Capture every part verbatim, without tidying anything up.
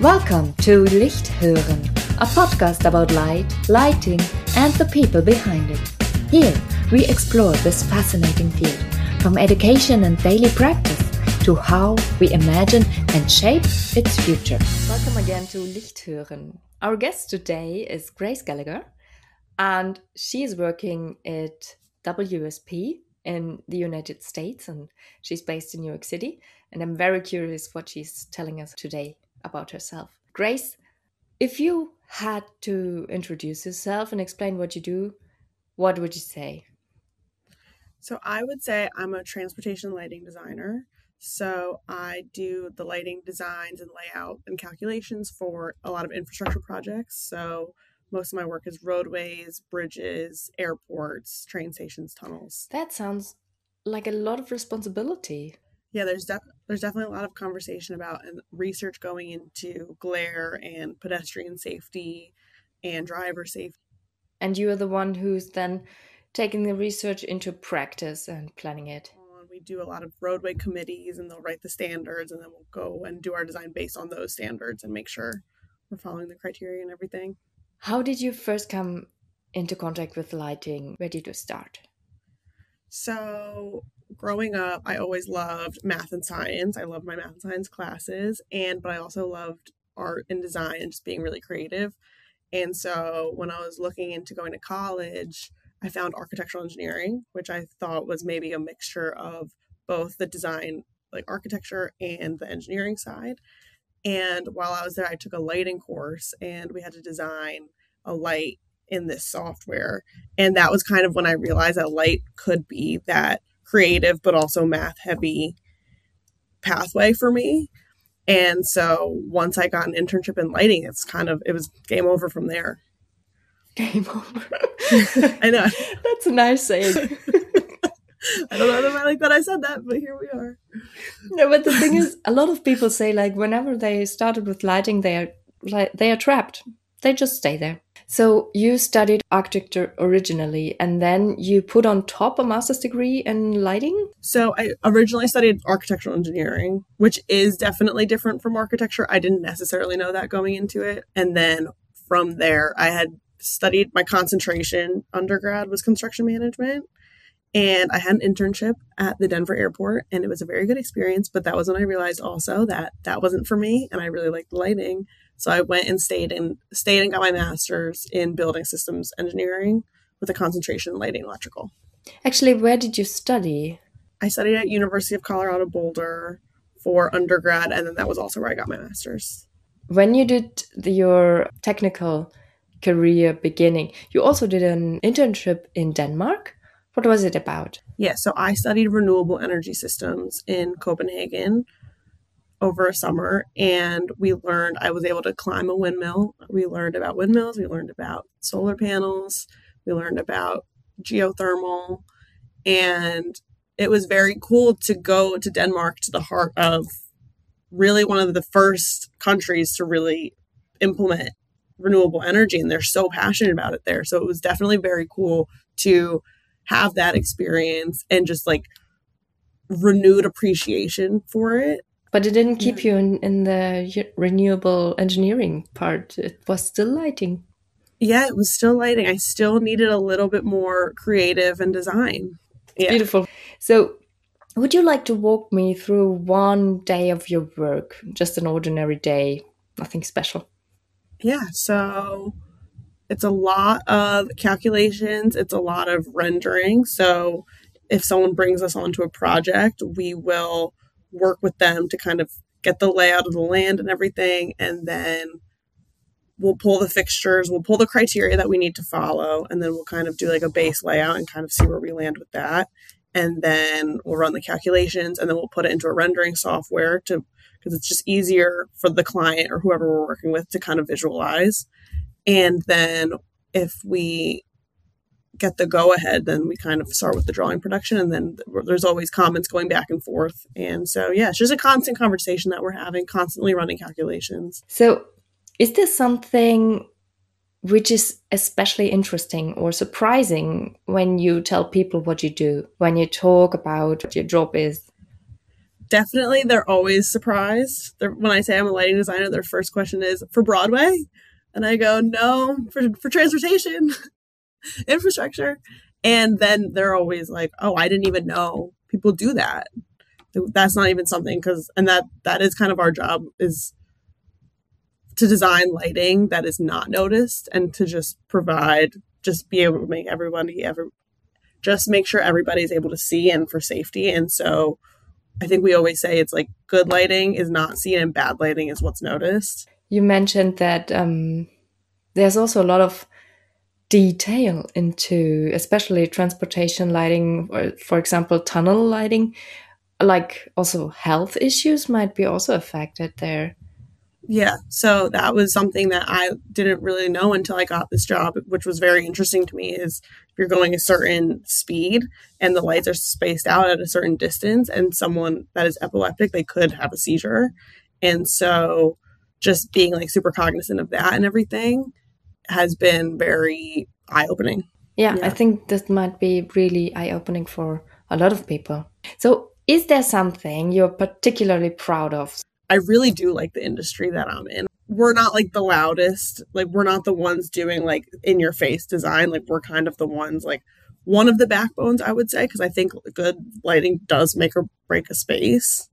Welcome to Lichthören, a podcast about light, lighting, and the people behind it. Here, we explore this fascinating field, from education and daily practice to how we imagine and shape its future. Welcome again to Lichthören. Our guest today is Grace Gallagher, and she is working at W S P in the United States, and she's based in New York City. And I'm very curious what she's telling us today about herself. Grace, if you had to introduce yourself and explain what you do, what would you say? So I would say I'm a transportation lighting designer. So I do the lighting designs and layout and calculations for a lot of infrastructure projects. So most of my work is roadways, bridges, airports, train stations, tunnels. That sounds like a lot of responsibility. Yeah, there's def- there's definitely a lot of conversation about and research going into glare and pedestrian safety and driver safety. And you are the one who's then taking the research into practice and planning it. We do a lot of roadway committees, and they'll write the standards, and then we'll go and do our design based on those standards and make sure we're following the criteria and everything. How did you first come into contact with lighting? Where did you start? So growing up, I always loved math and science. I loved my math and science classes, and but I also loved art and design and just being really creative. And so when I was looking into going to college, I found architectural engineering, which I thought was maybe a mixture of both the design, like architecture, and the engineering side. And while I was there, I took a lighting course, and we had to design a light in this software. And that was kind of when I realized that light could be that creative, but also math heavy pathway for me. And so once I got an internship in lighting, it's kind of, it was game over from there. Game over. I know. That's a nice saying. I don't know if I like that I said that, but here we are. No, but the thing is, a lot of people say, like, whenever they started with lighting, they are like they are trapped. They just stay there. So you studied architecture originally, and then you put on top a master's degree in lighting? So I originally studied architectural engineering, which is definitely different from architecture. I didn't necessarily know that going into it. And then from there, I had studied, my concentration undergrad was construction management. And I had an internship at the Denver airport, and it was a very good experience. But that was when I realized also that that wasn't for me, and I really liked lighting. So I went and stayed and stayed and got my master's in building systems engineering with a concentration in lighting electrical. Actually, where did you study? I studied at University of Colorado Boulder for undergrad, and then that was also where I got my master's. When you did the, your technical career beginning, you also did an internship in Denmark. What was it about? Yeah, so I studied renewable energy systems in Copenhagen over a summer, and we learned, I was able to climb a windmill. We learned about windmills, we learned about solar panels, we learned about geothermal, and it was very cool to go to Denmark, to the heart of really one of the first countries to really implement renewable energy, and they're so passionate about it there. So it was definitely very cool to have that experience and just like renewed appreciation for it. But it didn't keep you in, in the renewable engineering part. It was still lighting. Yeah, it was still lighting. I still needed a little bit more creative and design. Yeah. Beautiful. So would you like to walk me through one day of your work? Just an ordinary day, nothing special. Yeah, so it's a lot of calculations. It's a lot of rendering. So if someone brings us onto a project, we will work with them to kind of get the layout of the land and everything. And then we'll pull the fixtures, we'll pull the criteria that we need to follow. And then we'll kind of do like a base layout and kind of see where we land with that. And then we'll run the calculations, and then we'll put it into a rendering software to, because it's just easier for the client or whoever we're working with to kind of visualize. And then if we get the go ahead, then we kind of start with the drawing production, and then there's always comments going back and forth. And so, yeah, it's just a constant conversation that we're having, constantly running calculations. So is there something which is especially interesting or surprising when you tell people what you do, when you talk about what your job is? Definitely, they're always surprised. They're, when I say I'm a lighting designer, their first question is, for Broadway? And I go, no, for, for transportation, infrastructure. And then they're always like, oh, I didn't even know people do that. That's not even something, because, and that, that is kind of our job, is to design lighting that is not noticed, and to just provide, just be able to make everybody, ever, just make sure everybody's able to see, and for safety. And so I think we always say it's like good lighting is not seen and bad lighting is what's noticed. You mentioned that um, there's also a lot of detail into, especially transportation lighting, or for example, tunnel lighting, like also health issues might be also affected there. Yeah, so that was something that I didn't really know until I got this job, which was very interesting to me, is if you're going a certain speed and the lights are spaced out at a certain distance, and someone that is epileptic, they could have a seizure. And so just being like super cognizant of that and everything has been very eye-opening. Yeah, yeah, I think that might be really eye-opening for a lot of people. So is there something you're particularly proud of? I really do like the industry that I'm in. We're not like the loudest, like we're not the ones doing like in your face design. Like we're kind of the ones, like one of the backbones, I would say, because I think good lighting does make or break a space.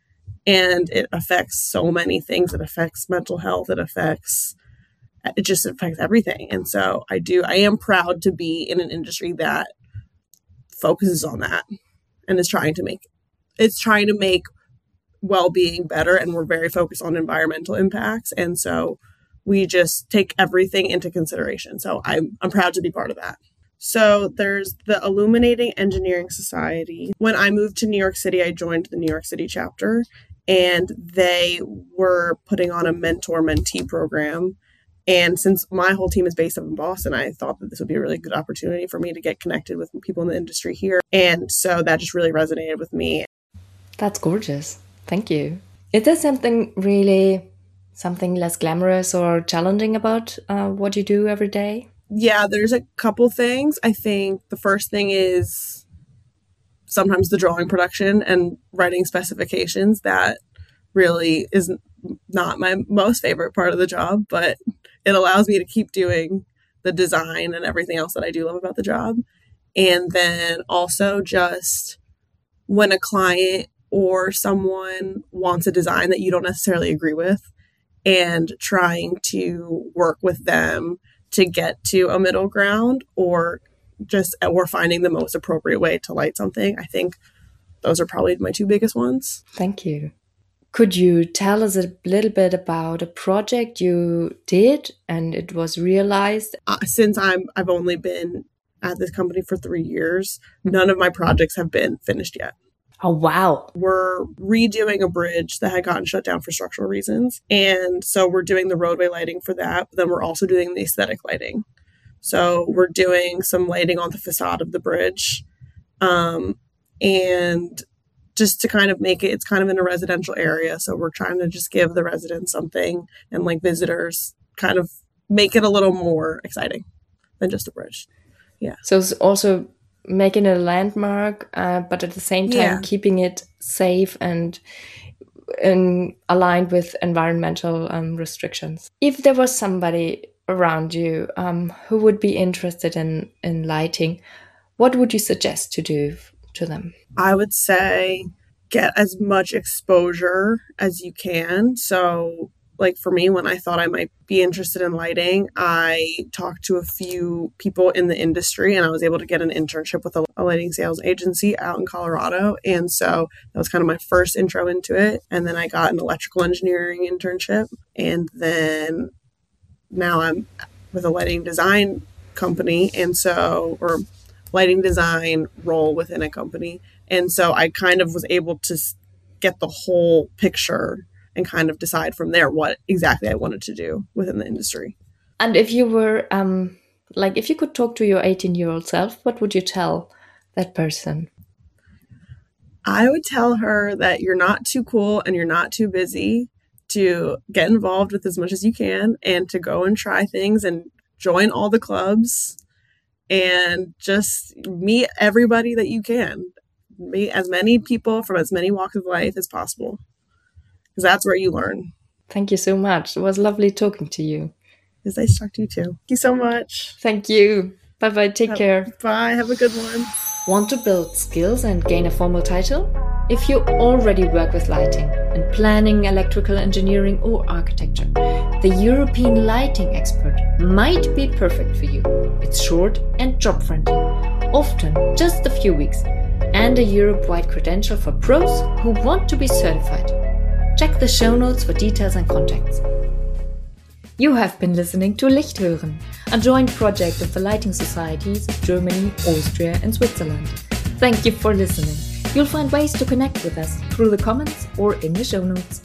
And it affects so many things. It affects mental health. It affects, it just affects everything. And so I do, I am proud to be in an industry that focuses on that and is trying to make, it's trying to make well-being better, and we're very focused on environmental impacts, and so we just take everything into consideration. So I'm I'm proud to be part of that. So there's the Illuminating Engineering Society. When I moved to New York City, I joined the New York City chapter, and they were putting on a mentor-mentee program. And since my whole team is based up in Boston, I thought that this would be a really good opportunity for me to get connected with people in the industry here. And so that just really resonated with me. That's gorgeous. Thank you. Is there something really, something less glamorous or challenging about uh, what you do every day? Yeah, there's a couple things. I think the first thing is sometimes the drawing production and writing specifications. That really is not my most favorite part of the job, but it allows me to keep doing the design and everything else that I do love about the job. And then also just when a client or someone wants a design that you don't necessarily agree with, and trying to work with them to get to a middle ground, or just or finding the most appropriate way to light something. I think those are probably my two biggest ones. Thank you. Could you tell us a little bit about a project you did and it was realized? Uh, since I'm I've only been at this company for three years, none of my projects have been finished yet. Oh, wow. We're redoing a bridge that had gotten shut down for structural reasons. And so we're doing the roadway lighting for that. But then we're also doing the aesthetic lighting. So we're doing some lighting on the facade of the bridge. Um, and just to kind of make it, it's kind of in a residential area. So we're trying to just give the residents something, and like visitors, kind of make it a little more exciting than just a bridge. Yeah. So it's also making a landmark, uh, but at the same time yeah. keeping it safe and, and aligned with environmental um, restrictions. If there was somebody around you um, who would be interested in, in lighting, what would you suggest to do to them? I would say get as much exposure as you can. So like for me, when I thought I might be interested in lighting, I talked to a few people in the industry, and I was able to get an internship with a, a lighting sales agency out in Colorado. And so that was kind of my first intro into it. And then I got an electrical engineering internship. And then now I'm with a lighting design company. And so, or lighting design role within a company. And so I kind of was able to get the whole picture and kind of decide from there what exactly I wanted to do within the industry. And if you were, um, like, if you could talk to your eighteen-year-old self, what would you tell that person? I would tell her that you're not too cool and you're not too busy to get involved with as much as you can, and to go and try things and join all the clubs and just meet everybody that you can. as many people from as many walks of life as possible, because that's where you learn. Thank you so much. It was lovely talking to you. It was nice to talk to you too. Thank you so much. Thank you. Bye-bye. Take have, care. Bye. Have a good one. Want to build skills and gain a formal title? If you already work with lighting and planning, electrical engineering or architecture, the European lighting expert might be perfect for you. It's short and job-friendly, often just a few weeks, and a Europe-wide credential for pros who want to be certified. Check the show notes for details and contacts. You have been listening to Lichthören, a joint project of the lighting societies of Germany, Austria and Switzerland. Thank you for listening. You'll find ways to connect with us through the comments or in the show notes.